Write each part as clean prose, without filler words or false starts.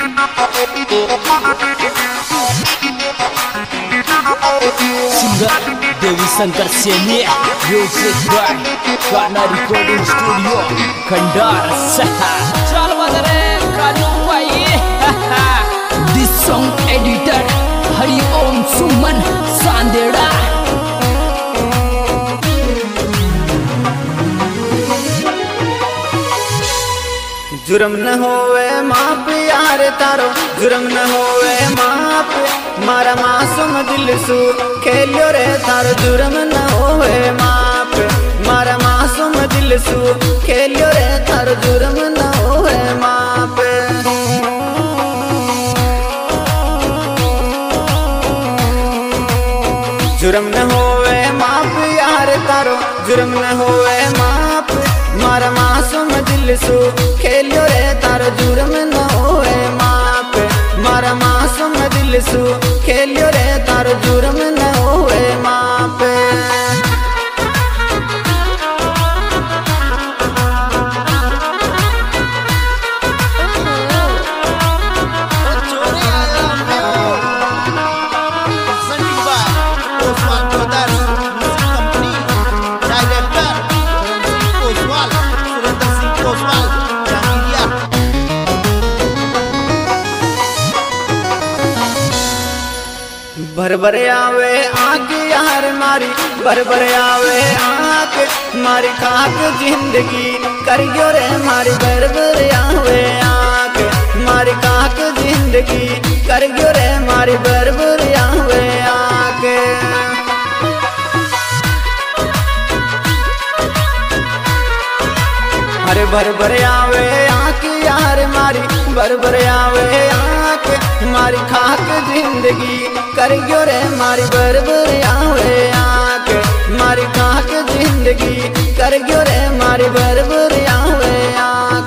Singer Devi Shankar Saini, music by Gaana recording studio Khandar. चल बदरे कानू भाई। This song editor Hari Om Suman Sandera. जुर्म न होवे माप यार तारो, जुर्म न होवे माप, मारा मासूम दिल सू खेलियो रे तारो। जुर्म न होवे माप, मारा मासूम दिल सू खेलियो रे तारो। जुर्म न होवे माप। जुर्म न होवे माप यार तारो, जुर्म न होवे माप, मारा मासूम दिल सू खेलियो रे तारो। जुर्म न होवे माप, मारा मासूम दिल सू खेलियो रे तारो। जुर्म न होवे माप। भर भर आवे आँख यार मारी, भर भर आवे आँख मारी। खाक जिंदगी करियो रे मारी, भर भर आवे आँख मारी। खाक जिंदगी करियो रे मारी, भर भर आवे आँख। अरे भर भर आवे आँख यार मारी, भर भर आवे आँख मारी। खाक जिंदगी करियो रे मारी, भर भर आवे आँख मारी। खाक जिंदगी करियो रे मारी, भर भर आवे आँख।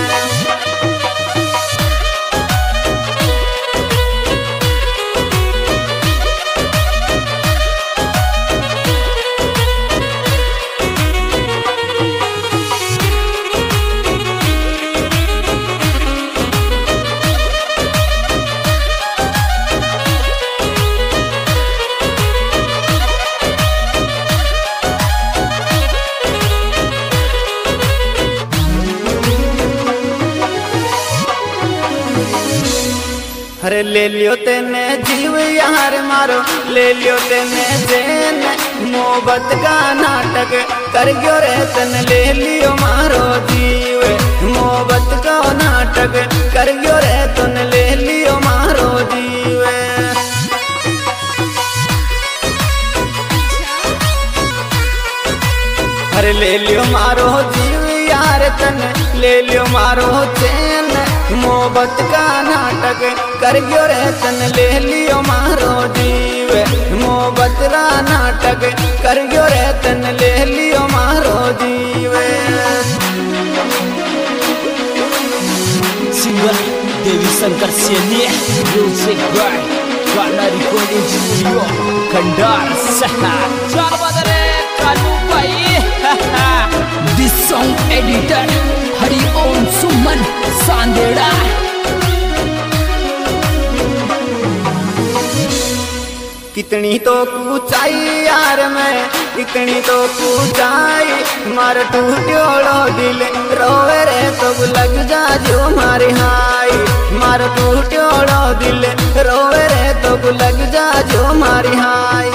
अरे ले लियो तेने जीव यार मारो, ले लियो तेने चैन, मोहब्बत का नाटक करियो रे तन। ले लियो मारो जीव, मोहब्बत का नाटक करियो रे तन। ले लियो मारो जीव। अरे ले लियो मारो जीव यार तन, ले लियो मारो चैन, मोहब्बत का नाटक करियो रे तन। ले लियो मारो जीव, मोहब्बत का नाटक करियो रे तन। ले लियो मारो जीव। Singer Devi Shankar Saini, music by Gaana recording studio Khandar. चल बदरे कानू भाई। This song editor Hari Om Suman Sandera. कितनी तो ऊंचाई यार मैं, कितनी तो ऊंचाई, मार टूटोड़ो दिल रोवे रे तो लग जा जो मारे हाय। मार टूटोड़ो दिल रोवे रे तो लग जा जो मारे हाय।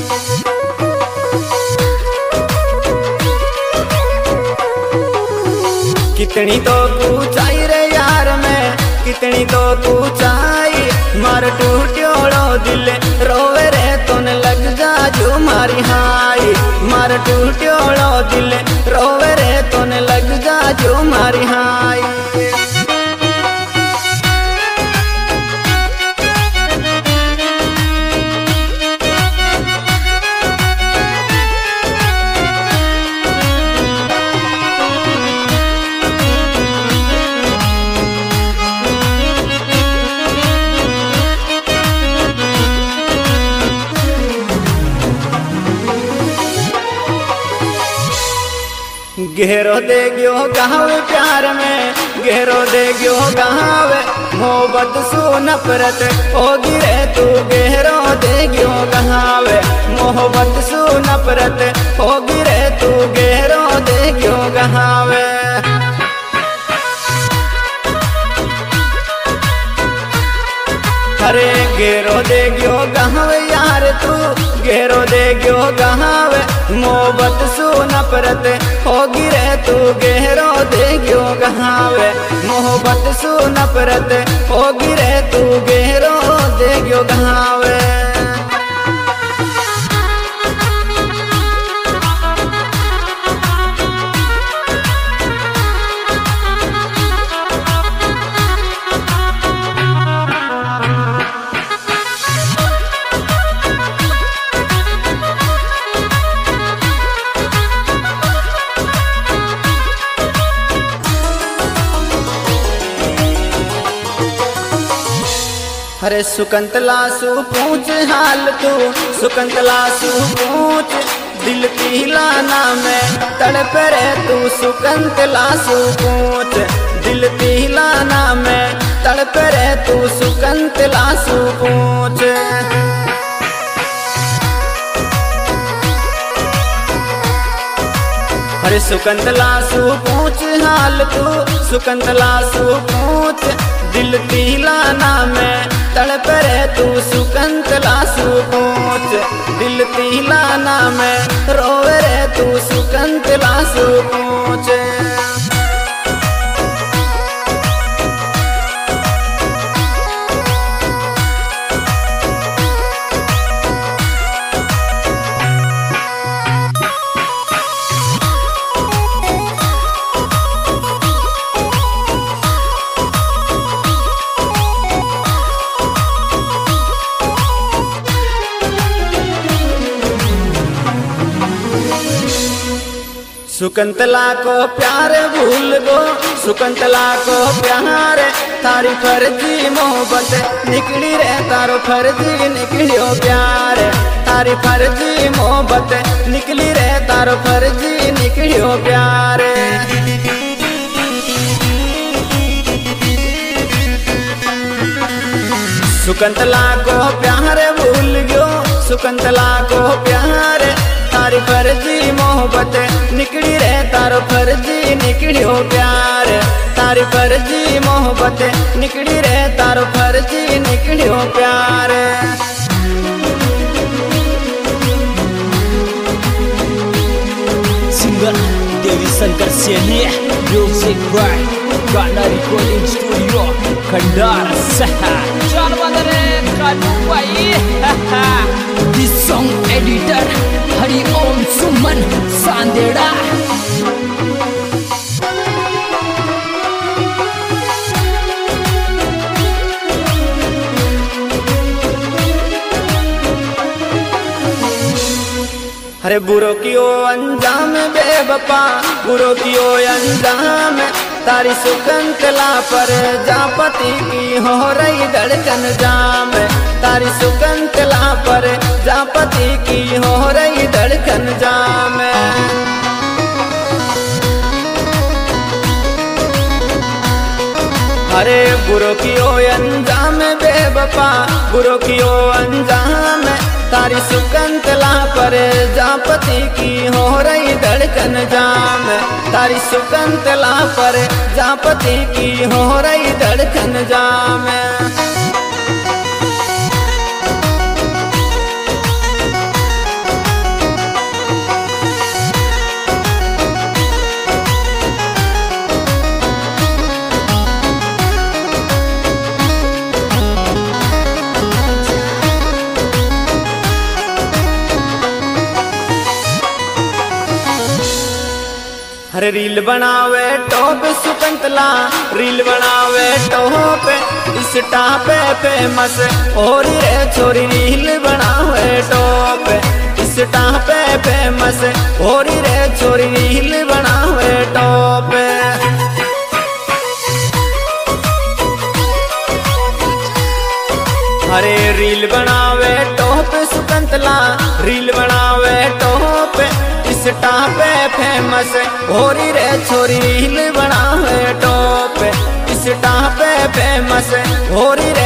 कितनी तो ऊंचाई रे यार मैं, कितनी तो ऊंचाई, मार टूटोड़ो दिल रोवे रे तो लग जा जो मारी हाय। मार टूटोड़ो दिल रोवे रे तो लग जा जो मारी हाय। गहरो दे गयो गावे प्यार में, गहरो दे गयो गावे मोहब्बत सु नफरत होगी रे तू। गहरो दे गयो गावे मोहब्बत सु नफरत होगी रे तू। गहरो दे गयो गावे अरे गहरो दे गयो गावे यार तू। गहरो दे गयो गावे मोहब्बत सु नफरत होगी रे तू। गहरो दे गयो गावे मोहब्बत सु नफरत होगी रे तू। गहरो दे गयो गावे अरे सुकंतला सु पूछ हाल तू। सुकंतला सु पूछ दिल तिलाना में तड़प रे तू। सुकंतला सु पूछ दिल तिलाना में तड़प रे तू। सुकंतला सु पूछ अरे सुकंतला सु पूछ हाल तू। सुकंतला सु पूछ दिल तिलाना में तड़प रे तू। सुकंतला सु पूछ दिल तिलाना में रोवे रे तू। सुकंतला सु पूछ सुकंतला को प्यार भूल गो। सुकंतला को प्यार तारी फर्जी मोहब्बत निकली रे। तारो फर्जी निकलियो प्यार तारी फर्जी मोहब्बत निकली रे। तारो फर्जी निकलियो प्यार सुकंतला को प्यार भूल गयो। सुकंतला को प्यार तारी फर्जी मोहब्बत निकली रे। तारो फर्जी निकलियो प्यार तारी फर्जी मोहब्बत निकली रे। तारो फर्जी निकलियो प्यार singer Devi Shankar Saini music by Gaana recording studio Khandar सहा। चल बदरे कालू भाई this song editor Hari Om Suman Sandera. अरे बुरो कियो अंजाम बेवफा बुरो कियो अंजाम तारी सुकंतला पर जापति की हो रही धड़कन जाम। तारी सुकंतला पर जापति की हो रही धड़कन जाम। अरे बुरो कियो अंजाम बेवफा बुरो कियो अंजाम तारी सुकंतला पर जापति की हो रही धड़कन जाम। तारी सुकंतला पर जापति की हो रही धड़कन जाम। अरे रील बनावे टॉप सुकंतला रील बनावे टॉप इंस्टा पे फेमस और रे छोरी रील बनावे टॉप इंस्टा पे फेमस और रे छोरी रील बनावे टॉप। अरे रील बनावे टॉप सुकंतला रील बनावे टॉप इंस्टा पे फेमस होरी रे छोरी रील बनावे टॉप इंस्टा पे फेमस होरी